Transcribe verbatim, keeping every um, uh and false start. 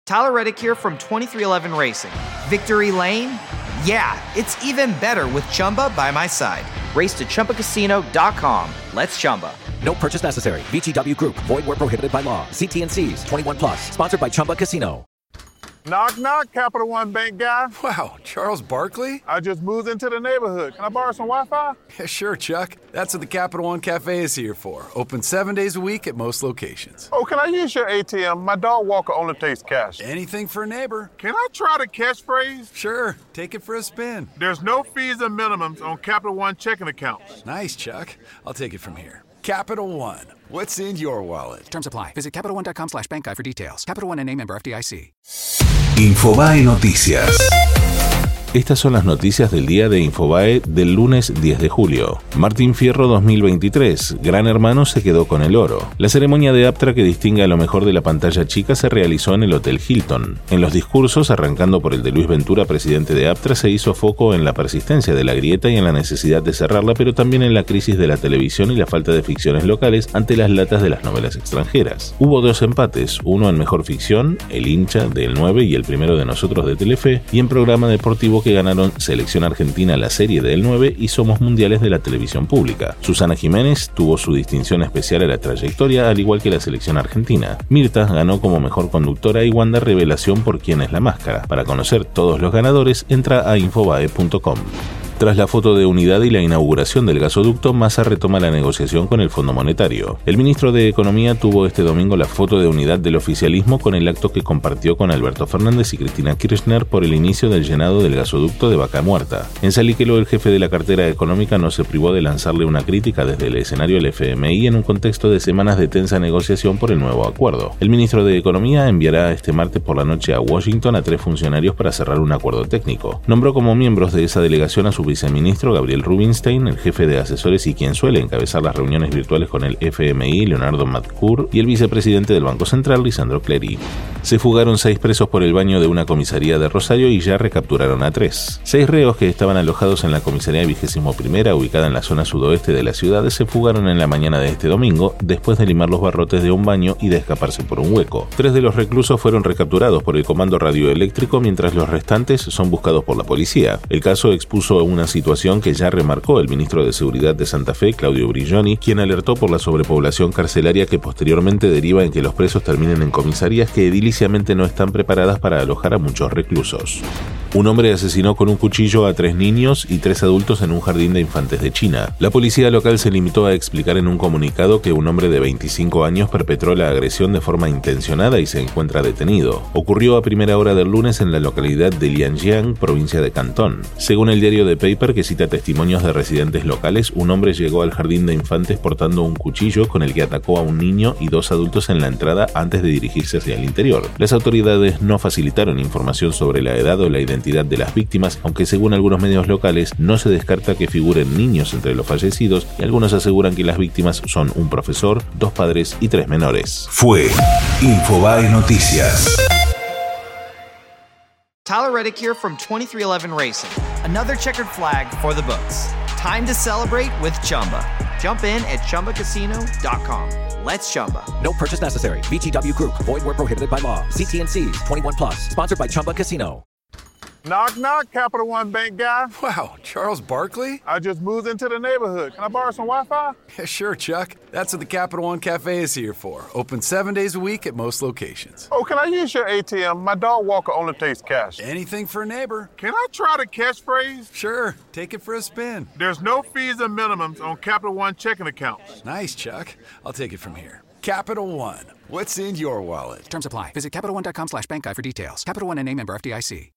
Tyler Reddick here from twenty-three eleven Racing. Victory Lane? Yeah, it's even better with Chumba by my side. Race to Chumba Casino dot com. Let's Chumba. No purchase necessary. V G W Group. Void where prohibited by law. See T and C's. twenty-one plus. Sponsored by Chumba Casino. Knock, knock, Capital One Bank guy. Wow, Charles Barkley? I just moved into the neighborhood. Can I borrow some Wi-Fi? Yeah, sure, Chuck. That's what the Capital One Cafe is here for. Open seven days a week at most locations. Oh, can I use your A T M? My dog Walker only takes cash. Anything for a neighbor. Can I try the catchphrase? Sure, take it for a spin. There's no fees and minimums on Capital One checking accounts. Nice, Chuck. I'll take it from here. Capital One. What's in your wallet? Terms apply. Visit CapitalOne.com slash bank guide for details. Capital One N A member F D I C. Infobae Noticias. Estas son las noticias del día de Infobae del lunes diez de julio. Martín Fierro dos mil veintitrés. Gran Hermano se quedó con el oro. La ceremonia de Aptra que distingue a lo mejor de la pantalla chica se realizó en el Hotel Hilton. En los discursos, arrancando por el de Luis Ventura, presidente de Aptra, se hizo foco en la persistencia de la grieta y en la necesidad de cerrarla, pero también en la crisis de la televisión y la falta de ficciones locales ante las latas de las novelas extranjeras. Hubo dos empates, uno en Mejor Ficción, El Hincha de El nueve y El Primero de Nosotros de Telefe, y en Programa Deportivo que ganaron Selección Argentina, la serie de El nueve, y Somos Mundiales de la televisión pública. Susana Jiménez tuvo su distinción especial a la trayectoria, al igual que la Selección Argentina. Mirta ganó como mejor conductora y Wanda revelación por Quién es la máscara. Para conocer todos los ganadores, entra a infobae punto com. Tras la foto de unidad y la inauguración del gasoducto, Massa retoma la negociación con el Fondo Monetario. El ministro de Economía tuvo este domingo la foto de unidad del oficialismo con el acto que compartió con Alberto Fernández y Cristina Kirchner por el inicio del llenado del gasoducto de Vaca Muerta. En Salíquelo, el jefe de la cartera económica no se privó de lanzarle una crítica desde el escenario al F M I en un contexto de semanas de tensa negociación por el nuevo acuerdo. El ministro de Economía enviará este martes por la noche a Washington a tres funcionarios para cerrar un acuerdo técnico. Nombró como miembros de esa delegación a su viceministro Gabriel Rubinstein, el jefe de asesores y quien suele encabezar las reuniones virtuales con el F M I, Leonardo Matcour, y el vicepresidente del Banco Central, Lisandro Clery. Se fugaron seis presos por el baño de una comisaría de Rosario y ya recapturaron a tres. Seis reos que estaban alojados en la comisaría vigésimo primera, ubicada en la zona sudoeste de la ciudad, se fugaron en la mañana de este domingo, después de limar los barrotes de un baño y de escaparse por un hueco. Tres de los reclusos fueron recapturados por el comando radioeléctrico, mientras los restantes son buscados por la policía. El caso expuso una situación que ya remarcó el ministro de Seguridad de Santa Fe, Claudio Brilloni, quien alertó por la sobrepoblación carcelaria que posteriormente deriva en que los presos terminen en comisarías que ediliciamente no están preparadas para alojar a muchos reclusos. Un hombre asesinó con un cuchillo a tres niños y tres adultos en un jardín de infantes de China. La policía local se limitó a explicar en un comunicado que un hombre de veinticinco años perpetró la agresión de forma intencionada y se encuentra detenido. Ocurrió a primera hora del lunes en la localidad de Lianjiang, provincia de Cantón. Según el diario The Paper, que cita testimonios de residentes locales, un hombre llegó al jardín de infantes portando un cuchillo con el que atacó a un niño y dos adultos en la entrada antes de dirigirse hacia el interior. Las autoridades no facilitaron información sobre la edad o la identidad de las víctimas, aunque según algunos medios locales no se descarta que figuren niños entre los fallecidos, y algunos aseguran que las víctimas son un profesor, dos padres y tres menores. Fue Infobae Noticias. Tyler Reddick here from twenty-three eleven Racing. Another checkered flag for the books. Time to celebrate with Chumba. Jump in at Chumba Casino dot com. Let's Chumba. No purchase necessary. V G W Group. Void where prohibited by law. See T and C's. twenty-one plus. Sponsored by Chumba Casino. Knock, knock, Capital One Bank guy. Wow, Charles Barkley? I just moved into the neighborhood. Can I borrow some Wi-Fi? Yeah, sure, Chuck. That's what the Capital One Cafe is here for. Open seven days a week at most locations. Oh, can I use your A T M? My dog Walker only takes cash. Anything for a neighbor. Can I try the catchphrase? Sure, take it for a spin. There's no fees and minimums on Capital One checking accounts. Nice, Chuck. I'll take it from here. Capital One. What's in your wallet? Terms apply. Visit CapitalOne.com slash bank guide for details. Capital One N A member F D I C.